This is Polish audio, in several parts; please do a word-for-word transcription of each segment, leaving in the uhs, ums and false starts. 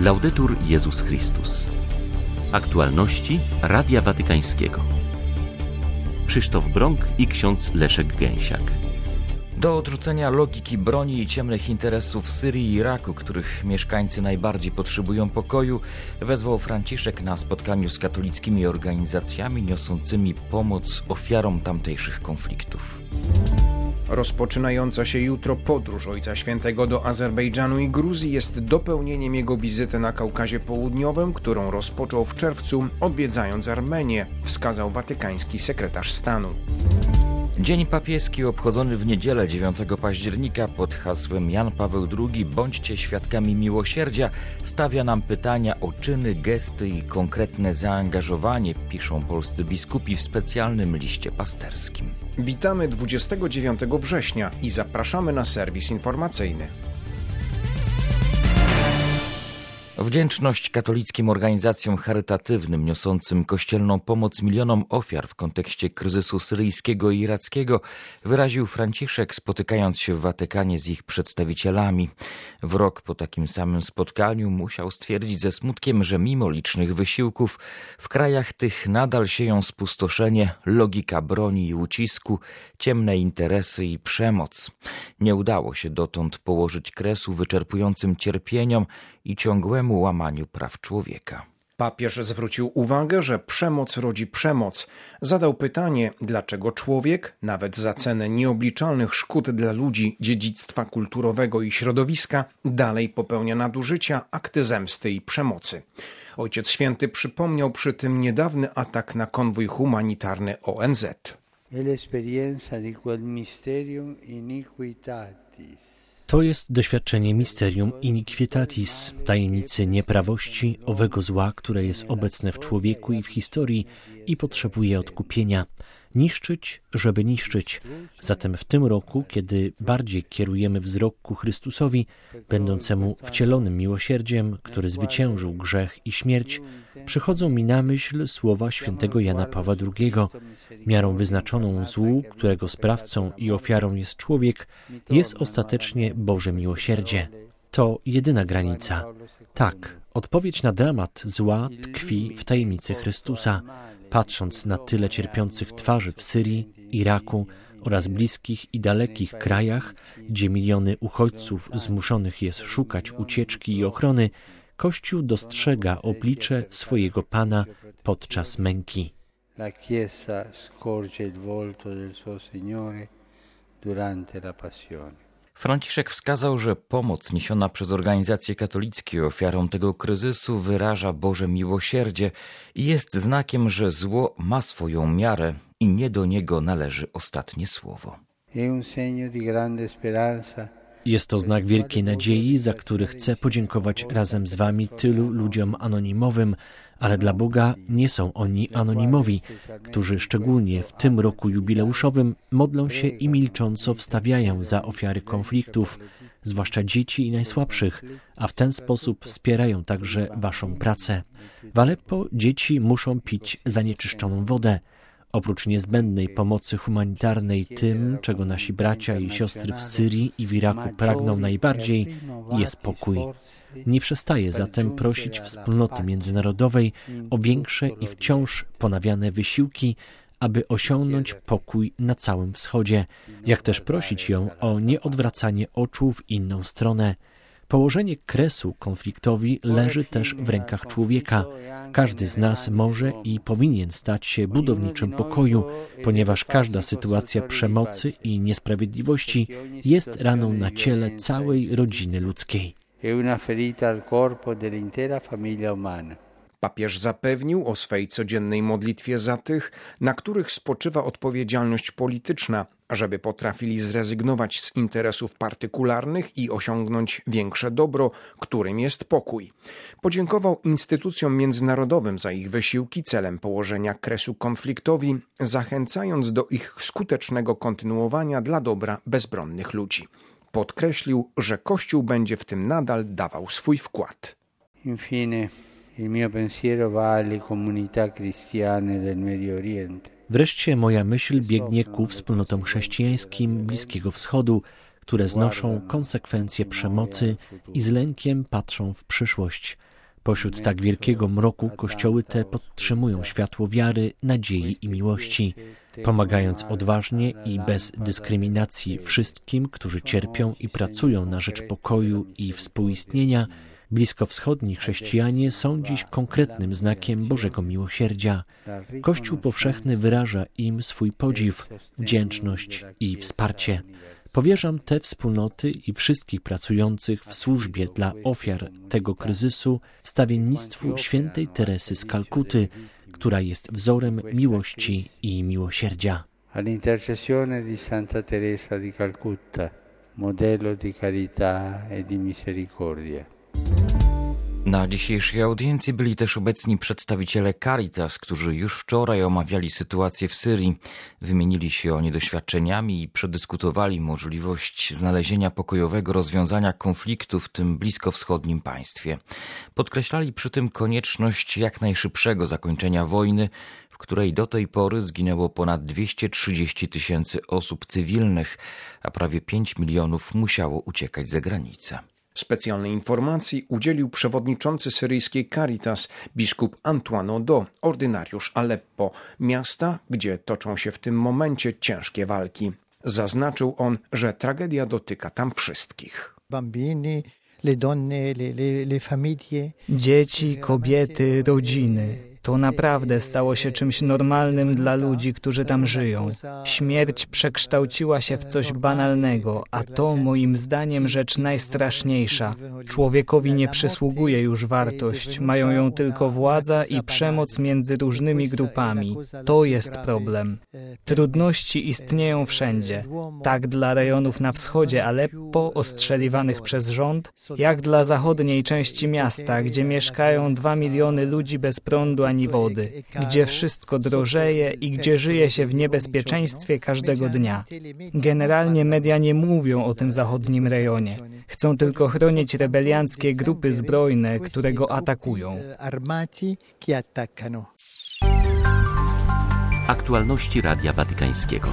Laudetur Jezus Chrystus. Aktualności Radia Watykańskiego. Krzysztof Brąk i ksiądz Leszek Gęsiak. Do odrzucenia logiki broni i ciemnych interesów Syrii i Iraku, których mieszkańcy najbardziej potrzebują pokoju, wezwał Franciszek na spotkaniu z katolickimi organizacjami niosącymi pomoc ofiarom tamtejszych konfliktów. Rozpoczynająca się jutro podróż Ojca Świętego do Azerbejdżanu i Gruzji jest dopełnieniem jego wizyty na Kaukazie Południowym, którą rozpoczął w czerwcu, odwiedzając Armenię, wskazał watykański sekretarz stanu. Dzień papieski obchodzony w niedzielę dziewiątego października pod hasłem Jan Paweł drugi bądźcie świadkami miłosierdzia stawia nam pytania o czyny, gesty i konkretne zaangażowanie, piszą polscy biskupi w specjalnym liście pasterskim. Witamy dwudziestego dziewiątego września i zapraszamy na serwis informacyjny. Wdzięczność katolickim organizacjom charytatywnym niosącym kościelną pomoc milionom ofiar w kontekście kryzysu syryjskiego i irackiego wyraził Franciszek, spotykając się w Watykanie z ich przedstawicielami. W rok po takim samym spotkaniu musiał stwierdzić ze smutkiem, że mimo licznych wysiłków w krajach tych nadal sieją spustoszenie, logika broni i ucisku, ciemne interesy i przemoc. Nie udało się dotąd położyć kresu wyczerpującym cierpieniom i ciągłemu łamaniu praw człowieka. Papież zwrócił uwagę, że przemoc rodzi przemoc. Zadał pytanie, dlaczego człowiek, nawet za cenę nieobliczalnych szkód dla ludzi, dziedzictwa kulturowego i środowiska, dalej popełnia nadużycia, akty zemsty i przemocy. Ojciec Święty przypomniał przy tym niedawny atak na konwój humanitarny O N Z. To jest doświadczenie mysterium iniquitatis, tajemnicy nieprawości, owego zła, które jest obecne w człowieku i w historii i potrzebuje odkupienia. Niszczyć, żeby niszczyć. Zatem w tym roku, kiedy bardziej kierujemy wzrok ku Chrystusowi, będącemu wcielonym miłosierdziem, który zwyciężył grzech i śmierć, przychodzą mi na myśl słowa świętego Jana Pawła drugiego. Miarą wyznaczoną złu, którego sprawcą i ofiarą jest człowiek, jest ostatecznie Boże miłosierdzie. To jedyna granica. Tak, odpowiedź na dramat zła tkwi w tajemnicy Chrystusa. Patrząc na tyle cierpiących twarzy w Syrii, Iraku oraz bliskich i dalekich krajach, gdzie miliony uchodźców zmuszonych jest szukać ucieczki i ochrony, Kościół dostrzega oblicze swojego Pana podczas męki. La Chiesa scorge il volto del suo Signore durante la passione. Franciszek wskazał, że pomoc niesiona przez organizacje katolickie ofiarom tego kryzysu wyraża Boże miłosierdzie i jest znakiem, że zło ma swoją miarę i nie do niego należy ostatnie słowo. Jest to znak wielkiej nadziei, za który chcę podziękować razem z wami tylu ludziom anonimowym, ale dla Boga nie są oni anonimowi, którzy szczególnie w tym roku jubileuszowym modlą się i milcząco wstawiają za ofiary konfliktów, zwłaszcza dzieci i najsłabszych, a w ten sposób wspierają także waszą pracę. W Aleppo dzieci muszą pić zanieczyszczoną wodę. Oprócz niezbędnej pomocy humanitarnej tym, czego nasi bracia i siostry w Syrii i w Iraku pragną najbardziej, jest pokój. Nie przestaję zatem prosić wspólnoty międzynarodowej o większe i wciąż ponawiane wysiłki, aby osiągnąć pokój na całym wschodzie, jak też prosić ją o nieodwracanie oczu w inną stronę. Położenie kresu konfliktowi leży też w rękach człowieka. Każdy z nas może i powinien stać się budowniczym pokoju, ponieważ każda sytuacja przemocy i niesprawiedliwości jest raną na ciele całej rodziny ludzkiej. Papież zapewnił o swej codziennej modlitwie za tych, na których spoczywa odpowiedzialność polityczna, żeby potrafili zrezygnować z interesów partykularnych i osiągnąć większe dobro, którym jest pokój. Podziękował instytucjom międzynarodowym za ich wysiłki celem położenia kresu konfliktowi, zachęcając do ich skutecznego kontynuowania dla dobra bezbronnych ludzi. Podkreślił, że Kościół będzie w tym nadal dawał swój wkład. Infine, il mio pensiero va alle comunità cristiane del Medio Oriente. Wreszcie moja myśl biegnie ku wspólnotom chrześcijańskim Bliskiego Wschodu, które znoszą konsekwencje przemocy i z lękiem patrzą w przyszłość. Pośród tak wielkiego mroku kościoły te podtrzymują światło wiary, nadziei i miłości, pomagając odważnie i bez dyskryminacji wszystkim, którzy cierpią i pracują na rzecz pokoju i współistnienia. Bliskowschodni chrześcijanie są dziś konkretnym znakiem Bożego miłosierdzia. Kościół powszechny wyraża im swój podziw, wdzięczność i wsparcie. Powierzam te wspólnoty i wszystkich pracujących w służbie dla ofiar tego kryzysu wstawiennictwu świętej Teresy z Kalkuty, która jest wzorem miłości i miłosierdzia. All'intercessione di Santa Teresa di Calcutta, modello di carità e di misericordia. Na dzisiejszej audiencji byli też obecni przedstawiciele Caritas, którzy już wczoraj omawiali sytuację w Syrii. Wymienili się oni doświadczeniami i przedyskutowali możliwość znalezienia pokojowego rozwiązania konfliktu w tym bliskowschodnim państwie. Podkreślali przy tym konieczność jak najszybszego zakończenia wojny, w której do tej pory zginęło ponad dwieście trzydzieści tysięcy osób cywilnych, a prawie pięć milionów musiało uciekać za granicę. Specjalnej informacji udzielił przewodniczący syryjskiej Caritas biskup Antoine Odo, ordynariusz Aleppo, miasta, gdzie toczą się w tym momencie ciężkie walki. Zaznaczył on, że tragedia dotyka tam wszystkich. Bambini, le donne, le, le, le famiglie. Dzieci, kobiety, rodziny. To naprawdę stało się czymś normalnym dla ludzi, którzy tam żyją. Śmierć przekształciła się w coś banalnego, a to moim zdaniem rzecz najstraszniejsza. Człowiekowi nie przysługuje już wartość, mają ją tylko władza i przemoc między różnymi grupami. To jest problem. Trudności istnieją wszędzie. Tak dla rejonów na wschodzie Aleppo, ostrzeliwanych przez rząd, jak dla zachodniej części miasta, gdzie mieszkają dwa miliony ludzi bez prądu ani wody, gdzie wszystko drożeje i gdzie żyje się w niebezpieczeństwie każdego dnia. Generalnie media nie mówią o tym zachodnim rejonie. Chcą tylko chronić rebelianckie grupy zbrojne, które go atakują. Aktualności Radia Watykańskiego.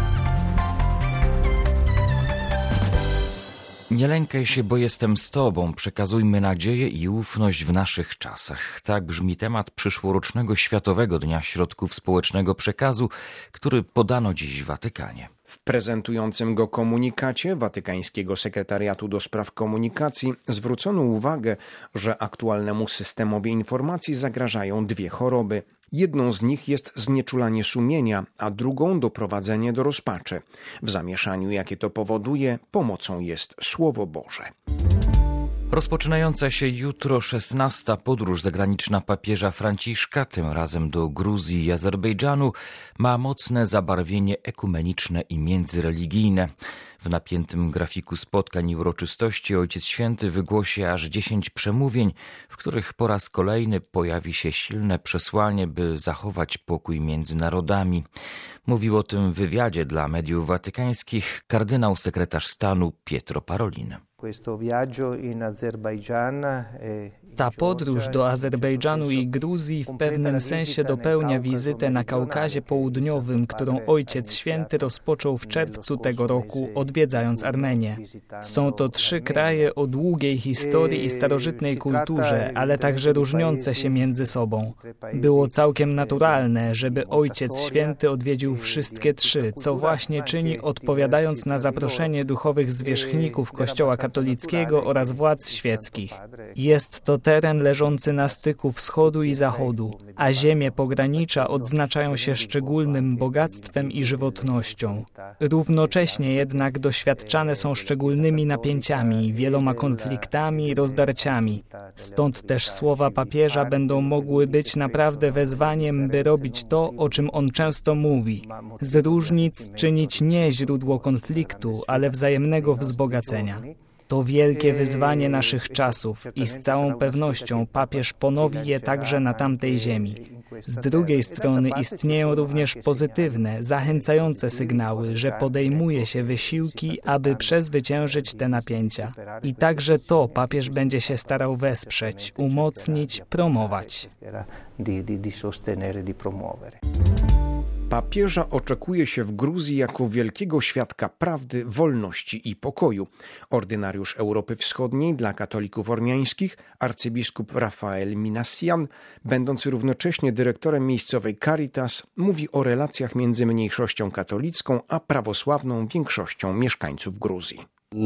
Nie lękaj się, bo jestem z Tobą. Przekazujmy nadzieję i ufność w naszych czasach. Tak brzmi temat przyszłorocznego Światowego Dnia Środków Społecznego Przekazu, który podano dziś w Watykanie. W prezentującym go komunikacie Watykańskiego Sekretariatu do Spraw Komunikacji zwrócono uwagę, że aktualnemu systemowi informacji zagrażają dwie choroby. Jedną z nich jest znieczulanie sumienia, a drugą doprowadzenie do rozpaczy. W zamieszaniu, jakie to powoduje, pomocą jest Słowo Boże. Rozpoczynająca się jutro szesnasta podróż zagraniczna papieża Franciszka, tym razem do Gruzji i Azerbejdżanu, ma mocne zabarwienie ekumeniczne i międzyreligijne. W napiętym grafiku spotkań i uroczystości Ojciec Święty wygłosi aż dziesięć przemówień, w których po raz kolejny pojawi się silne przesłanie, by zachować pokój między narodami. Mówił o tym w wywiadzie dla mediów watykańskich kardynał sekretarz stanu Pietro Parolin. Ta podróż do Azerbejdżanu i Gruzji w pewnym sensie dopełnia wizytę na Kaukazie Południowym, którą Ojciec Święty rozpoczął w czerwcu tego roku, odwiedzając Armenię. Są to trzy kraje o długiej historii i starożytnej kulturze, ale także różniące się między sobą. Było całkiem naturalne, żeby Ojciec Święty odwiedził wszystkie trzy, co właśnie czyni, odpowiadając na zaproszenie duchowych zwierzchników Kościoła katolickiego oraz władz świeckich. Jest to teren leżący na styku wschodu i zachodu, a ziemie pogranicza odznaczają się szczególnym bogactwem i żywotnością. Równocześnie jednak doświadczane są szczególnymi napięciami, wieloma konfliktami i rozdarciami. Stąd też słowa papieża będą mogły być naprawdę wezwaniem, by robić to, o czym on często mówi. Z różnic czynić nie źródło konfliktu, ale wzajemnego wzbogacenia. To wielkie wyzwanie naszych czasów i z całą pewnością papież ponowi je także na tamtej ziemi. Z drugiej strony istnieją również pozytywne, zachęcające sygnały, że podejmuje się wysiłki, aby przezwyciężyć te napięcia. I także to papież będzie się starał wesprzeć, umocnić, promować. Papieża oczekuje się w Gruzji jako wielkiego świadka prawdy, wolności i pokoju. Ordynariusz Europy Wschodniej dla katolików ormiańskich, arcybiskup Rafael Minassian, będący równocześnie dyrektorem miejscowej Caritas, mówi o relacjach między mniejszością katolicką a prawosławną większością mieszkańców Gruzji.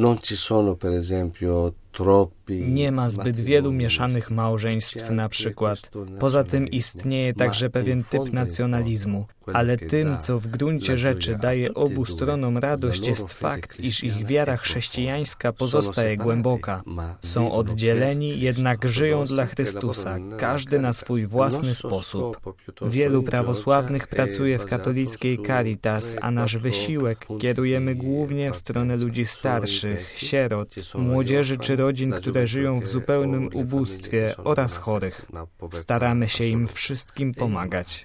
Nie ma zbyt wielu mieszanych małżeństw na przykład. Poza tym istnieje także pewien typ nacjonalizmu. Ale tym, co w gruncie rzeczy daje obu stronom radość, jest fakt, iż ich wiara chrześcijańska pozostaje głęboka. Są oddzieleni, jednak żyją dla Chrystusa, każdy na swój własny sposób. Wielu prawosławnych pracuje w katolickiej Caritas, a nasz wysiłek kierujemy głównie w stronę ludzi starszych, sierot, młodzieży czy rodzin, które żyją w zupełnym ubóstwie oraz chorych. Staramy się im wszystkim pomagać.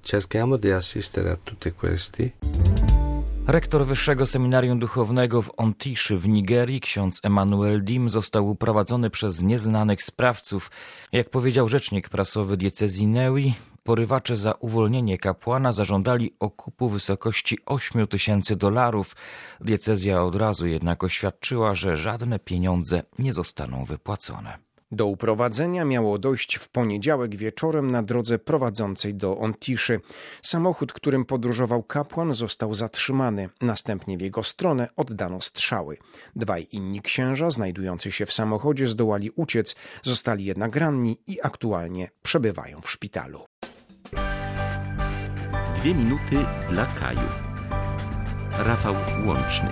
Rektor Wyższego Seminarium Duchownego w Ontiszy w Nigerii, ksiądz Emmanuel Dim, został uprowadzony przez nieznanych sprawców. Jak powiedział rzecznik prasowy diecezji Newi, porywacze za uwolnienie kapłana zażądali okupu w wysokości ośmiu tysięcy dolarów. Diecezja od razu jednak oświadczyła, że żadne pieniądze nie zostaną wypłacone. Do uprowadzenia miało dojść w poniedziałek wieczorem na drodze prowadzącej do Ontiszy. Samochód, którym podróżował kapłan, został zatrzymany. Następnie w jego stronę oddano strzały. Dwaj inni księża znajdujący się w samochodzie zdołali uciec, zostali jednak ranni i aktualnie przebywają w szpitalu. Dwie minuty dla Kaju. Rafał Łączny.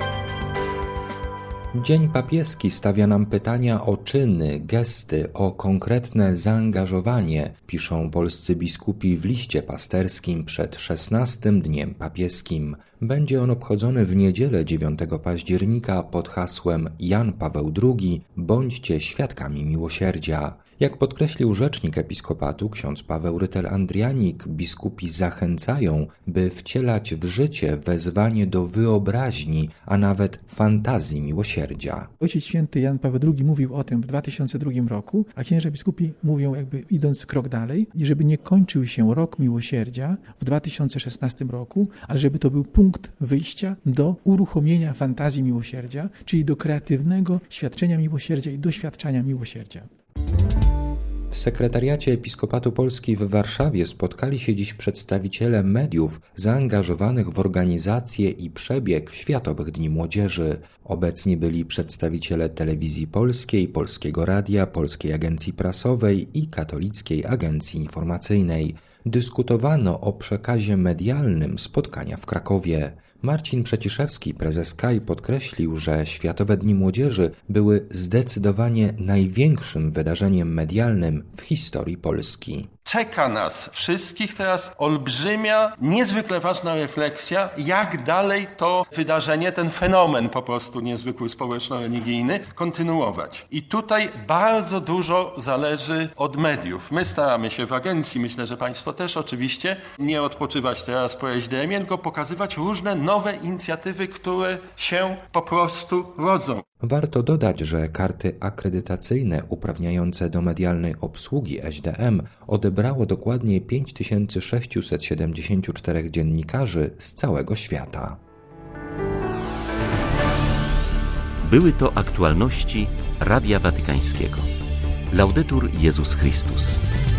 Dzień papieski stawia nam pytania o czyny, gesty, o konkretne zaangażowanie, piszą polscy biskupi w liście pasterskim przed szesnastym dniem papieskim. Będzie on obchodzony w niedzielę dziewiątego października pod hasłem Jan Paweł drugi – bądźcie świadkami miłosierdzia. Jak podkreślił rzecznik episkopatu ksiądz Paweł Rytel-Andrianik, biskupi zachęcają, by wcielać w życie wezwanie do wyobraźni, a nawet fantazji miłosierdzia. Ojciec Święty Jan Paweł drugi mówił o tym w dwa tysiące drugim roku, a księża biskupi mówią, jakby idąc krok dalej, i żeby nie kończył się rok miłosierdzia w dwa tysiące szesnastym roku, ale żeby to był punkt wyjścia do uruchomienia fantazji miłosierdzia, czyli do kreatywnego świadczenia miłosierdzia i doświadczania miłosierdzia. W sekretariacie Episkopatu Polski w Warszawie spotkali się dziś przedstawiciele mediów zaangażowanych w organizację i przebieg Światowych Dni Młodzieży. Obecni byli przedstawiciele Telewizji Polskiej, Polskiego Radia, Polskiej Agencji Prasowej i Katolickiej Agencji Informacyjnej. Dyskutowano o przekazie medialnym spotkania w Krakowie. Marcin Przeciszewski, prezes K A I, podkreślił, że Światowe Dni Młodzieży były zdecydowanie największym wydarzeniem medialnym w historii Polski. Czeka nas wszystkich teraz olbrzymia, niezwykle ważna refleksja, jak dalej to wydarzenie, ten fenomen po prostu niezwykły społeczno-religijny kontynuować. I tutaj bardzo dużo zależy od mediów. My staramy się w agencji, myślę, że Państwo też oczywiście, nie odpoczywać teraz po S D M-ie, tylko pokazywać różne nowe inicjatywy, które się po prostu rodzą. Warto dodać, że karty akredytacyjne uprawniające do medialnej obsługi S D M odebrało dokładnie pięć tysięcy sześćset siedemdziesiąt cztery dziennikarzy z całego świata. Były to aktualności Radia Watykańskiego. Laudetur Jezus Chrystus.